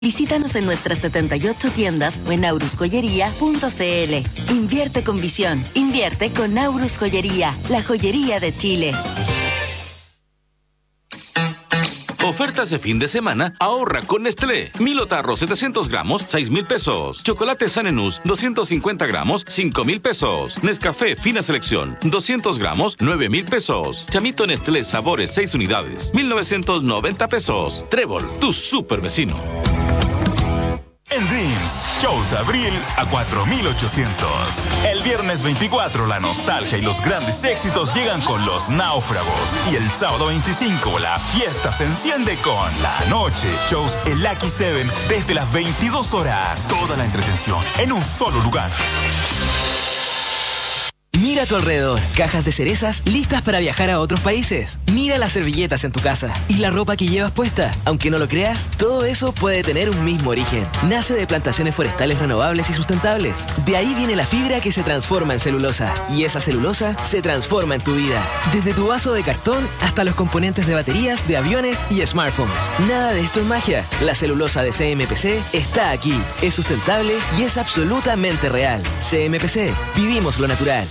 Visítanos en nuestras 78 tiendas o en aurusjoyería.cl. Invierte con visión. Invierte con Aurus Joyería, la joyería de Chile. Ofertas de fin de semana, ahorra con Nestlé. Milo Tarro 700 gramos, 6,000 pesos. Chocolate Sanenus 250 gramos, 5,000 pesos. Nescafé Fina Selección 200 gramos, 9,000 pesos. Chamito Nestlé Sabores 6 unidades, 1,990 pesos. Trébol, tu super vecino. En Dreams, shows abril a 4,800. El viernes 24, la nostalgia y los grandes éxitos llegan con Los Náufragos. Y el sábado 25, la fiesta se enciende con La Noche. Shows El Lucky 7 desde las 22 horas. Toda la entretención en un solo lugar. Mira a tu alrededor, cajas de cerezas listas para viajar a otros países. Mira las servilletas en tu casa y la ropa que llevas puesta. Aunque no lo creas, todo eso puede tener un mismo origen. Nace de plantaciones forestales renovables y sustentables. De ahí viene la fibra que se transforma en celulosa. Y esa celulosa se transforma en tu vida. Desde tu vaso de cartón hasta los componentes de baterías, de aviones y smartphones. Nada de esto es magia. La celulosa de CMPC está aquí. Es sustentable y es absolutamente real. CMPC. Vivimos lo natural.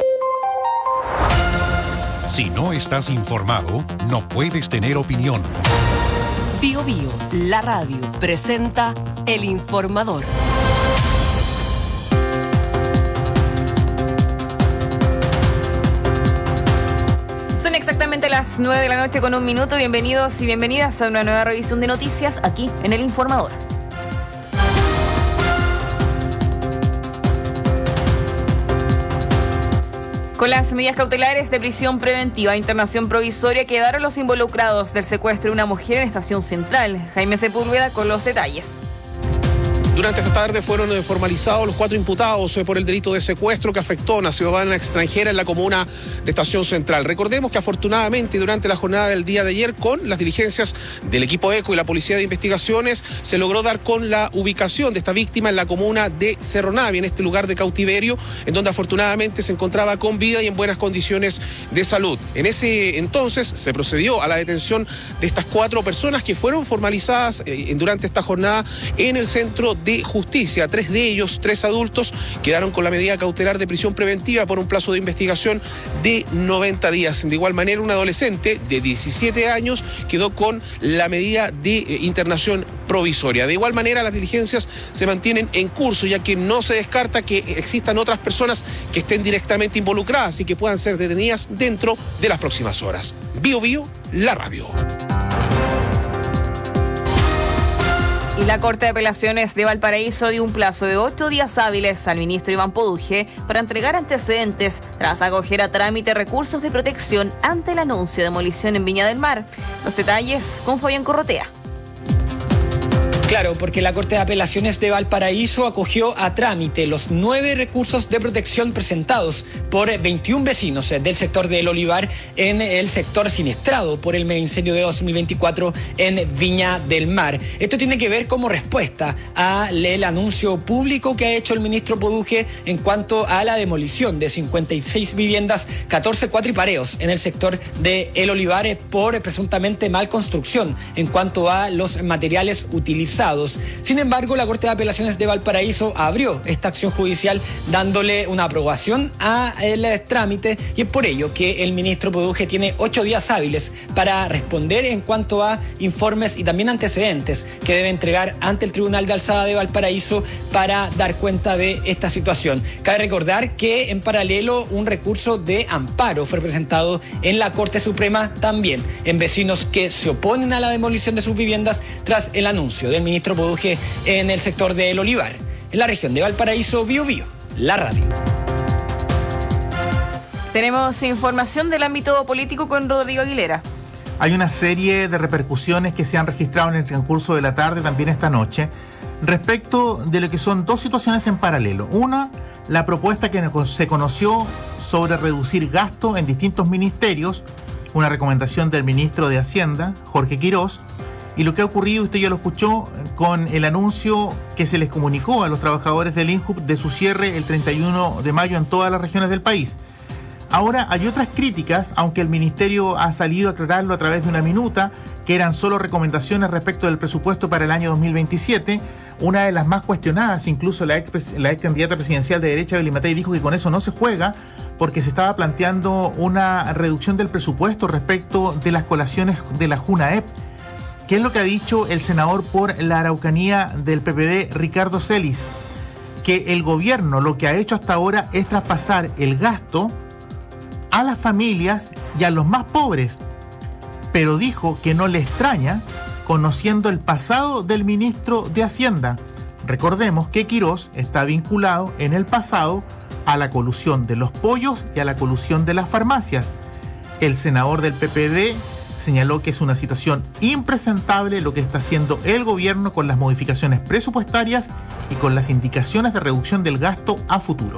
Si no estás informado, no puedes tener opinión. Bio Bio, la radio, presenta El Informador. Son exactamente las 9 de la noche con 1 minuto. Bienvenidos y bienvenidas a una nueva revisión de noticias aquí en El Informador. Con las medidas cautelares de prisión preventiva e internación provisoria quedaron los involucrados del secuestro de una mujer en Estación Central. Jaime Sepúlveda con los detalles. Durante esta tarde fueron formalizados los 4 imputados por el delito de secuestro que afectó a una ciudadana extranjera en la comuna de Estación Central. Recordemos que afortunadamente durante la jornada del día de ayer, con las diligencias del equipo ECO y la Policía de Investigaciones, se logró dar con la ubicación de esta víctima en la comuna de Cerro Navia, en este lugar de cautiverio, en donde afortunadamente se encontraba con vida y en buenas condiciones de salud. En ese entonces se procedió a la detención de estas 4 personas que fueron formalizadas durante esta jornada en el centro de justicia. 3 de ellos, 3 adultos, quedaron con la medida cautelar de prisión preventiva por un plazo de investigación de 90 días. De igual manera, un adolescente de 17 años quedó con la medida de internación provisoria. De igual manera, las diligencias se mantienen en curso, ya que no se descarta que existan otras personas que estén directamente involucradas y que puedan ser detenidas dentro de las próximas horas. Bio Bio, la radio. Y la Corte de Apelaciones de Valparaíso dio un plazo de 8 días hábiles al ministro Iván Poduje para entregar antecedentes tras acoger a trámite recursos de protección ante el anuncio de demolición en Viña del Mar. Los detalles con Fabián Corrotea. Claro, porque la Corte de Apelaciones de Valparaíso acogió a trámite los 9 recursos de protección presentados por 21 vecinos del sector del Olivar en el sector siniestrado por el mega incendio de 2024 en Viña del Mar. Esto tiene que ver como respuesta al anuncio público que ha hecho el ministro Poduje en cuanto a la demolición de 56 viviendas, 14 cuatripareos en el sector de El Olivar por presuntamente mal construcción en cuanto a los materiales utilizados. Sin embargo, la Corte de Apelaciones de Valparaíso abrió esta acción judicial dándole una aprobación al trámite, y es por ello que el ministro Poduje tiene 8 días hábiles para responder en cuanto a informes y también antecedentes que debe entregar ante el Tribunal de Alzada de Valparaíso para dar cuenta de esta situación. Cabe recordar que en paralelo un recurso de amparo fue presentado en la Corte Suprema también en vecinos que se oponen a la demolición de sus viviendas tras el anuncio del ministro Poduje en el sector del Olivar. En la región de Valparaíso, Bio Bio, la radio. Tenemos información del ámbito político con Rodrigo Aguilera. Hay una serie de repercusiones que se han registrado en el transcurso de la tarde, también esta noche, respecto de lo que son 2 situaciones en paralelo. Una, la propuesta que se conoció sobre reducir gasto en distintos ministerios, una recomendación del ministro de Hacienda, Jorge Quirós, y lo que ha ocurrido, usted ya lo escuchó, con el anuncio que se les comunicó a los trabajadores del INJUP de su cierre el 31 de mayo en todas las regiones del país. Ahora hay otras críticas, aunque el ministerio ha salido a aclararlo a través de una minuta, que eran solo recomendaciones respecto del presupuesto para el año 2027. Una de las más cuestionadas, incluso la ex candidata presidencial de derecha, Belén Matei, dijo que con eso no se juega, porque se estaba planteando una reducción del presupuesto respecto de las colaciones de la JUNAEP. ¿Qué es lo que ha dicho el senador por la Araucanía del PPD, Ricardo Celis? Que el gobierno lo que ha hecho hasta ahora es traspasar el gasto a las familias y a los más pobres, pero dijo que no le extraña, conociendo el pasado del ministro de Hacienda. Recordemos que Quirós está vinculado en el pasado a la colusión de los pollos y a la colusión de las farmacias. El senador del PPD señaló que es una situación impresentable lo que está haciendo el gobierno con las modificaciones presupuestarias y con las indicaciones de reducción del gasto a futuro.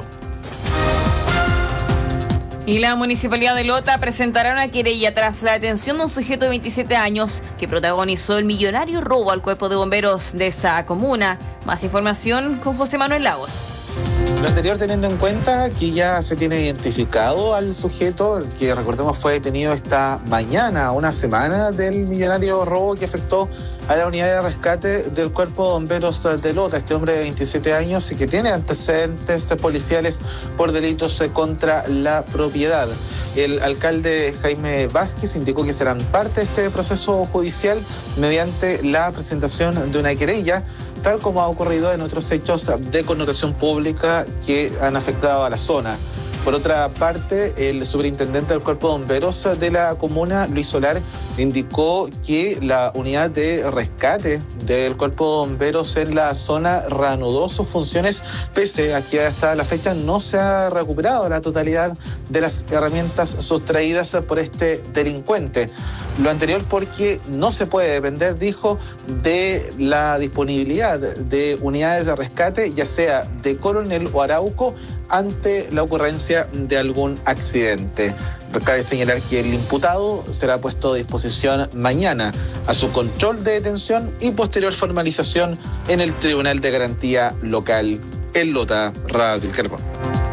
Y la Municipalidad de Lota presentará una querella tras la detención de un sujeto de 27 años que protagonizó el millonario robo al cuerpo de bomberos de esa comuna. Más información con José Manuel Lagos. Lo anterior teniendo en cuenta que ya se tiene identificado al sujeto, el que recordemos fue detenido esta mañana, una semana del millonario robo que afectó a la unidad de rescate del Cuerpo de Bomberos de Lota, este hombre de 27 años y que tiene antecedentes policiales por delitos contra la propiedad. El alcalde Jaime Vázquez indicó que serán parte de este proceso judicial mediante la presentación de una querella, tal como ha ocurrido en otros hechos de connotación pública que han afectado a la zona. Por otra parte, el superintendente del Cuerpo de Bomberos de la comuna, Luis Solar, indicó que la unidad de rescate del Cuerpo de Bomberos en la zona reanudó sus funciones, pese a que hasta la fecha no se ha recuperado la totalidad de las herramientas sustraídas por este delincuente. Lo anterior porque no se puede depender, dijo, de la disponibilidad de unidades de rescate, ya sea de Coronel o Arauco, ante la ocurrencia de algún accidente. Cabe señalar que el imputado será puesto a disposición mañana a su control de detención y posterior formalización en el Tribunal de Garantía Local en Lota, Radio El Carbón.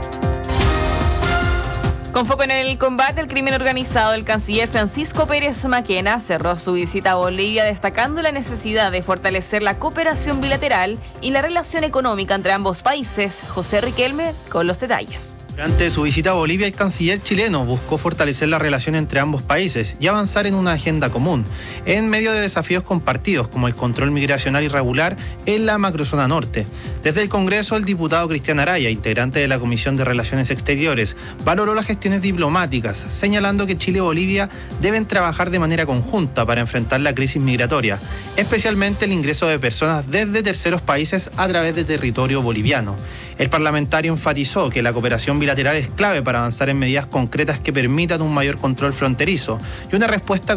Con foco en el combate al crimen organizado, el canciller Francisco Pérez Maquena cerró su visita a Bolivia destacando la necesidad de fortalecer la cooperación bilateral y la relación económica entre ambos países. José Riquelme con los detalles. Durante su visita a Bolivia, el canciller chileno buscó fortalecer la relación entre ambos países y avanzar en una agenda común, en medio de desafíos compartidos como el control migracional irregular en la macrozona norte. Desde el Congreso, el diputado Cristian Araya, integrante de la Comisión de Relaciones Exteriores, valoró las gestiones diplomáticas, señalando que Chile y Bolivia deben trabajar de manera conjunta para enfrentar la crisis migratoria, especialmente el ingreso de personas desde terceros países a través de territorio boliviano. El parlamentario enfatizó que la cooperación bilateral es clave para avanzar en medidas concretas que permitan un mayor control fronterizo y una respuesta